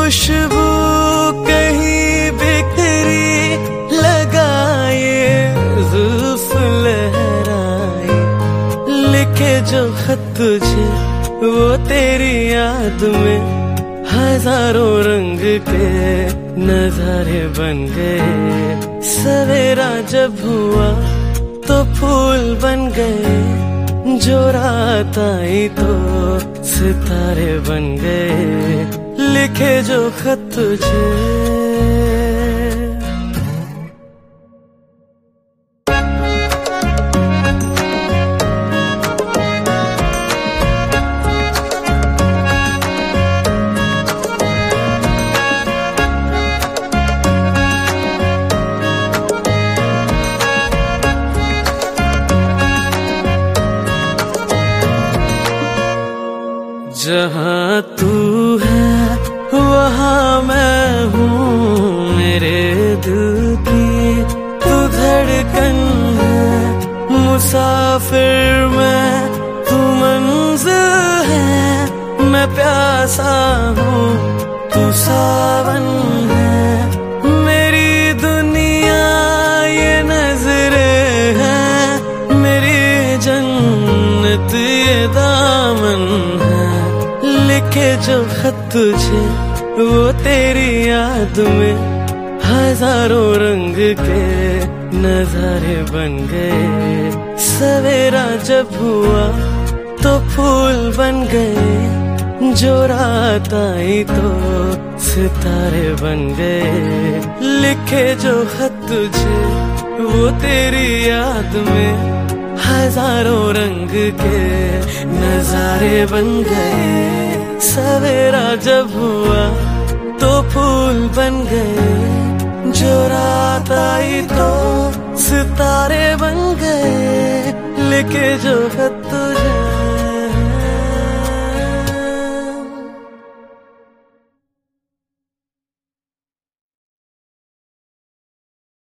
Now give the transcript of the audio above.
खुशबू कहीं बिखरी लगाए, जुल्फ लहराए, लिखे जो खत तुझे वो तेरी याद में हजारों रंग के नजारे बन गए। सवेरा जब हुआ तो फूल बन गए, जो रात आई तो सितारे बन गए, लिखे जो खत तुझे। जहाँ तू है वहाँ मैं हूँ, मेरे दिल की तू धड़कन है, मुसाफिर मैं तू मंजिल है, मैं प्यासा हूँ तू सावन है, मेरी दुनिया ये नजरें हैं, मेरी जन्नत ये दामन है, लिखे जो खत तुझे वो तेरी याद में हजारों रंग के नजारे बन गए। सवेरा जब हुआ तो फूल बन गए, जो रात आई तो सितारे बन गए, लिखे जो खत तुझे वो तेरी याद में हजारों रंग के नजारे बन गए। सवेरा जब हुआ तो फूल बन गए, जो रात आई तो सितारे बन गए, लिखे जो खत तुझे।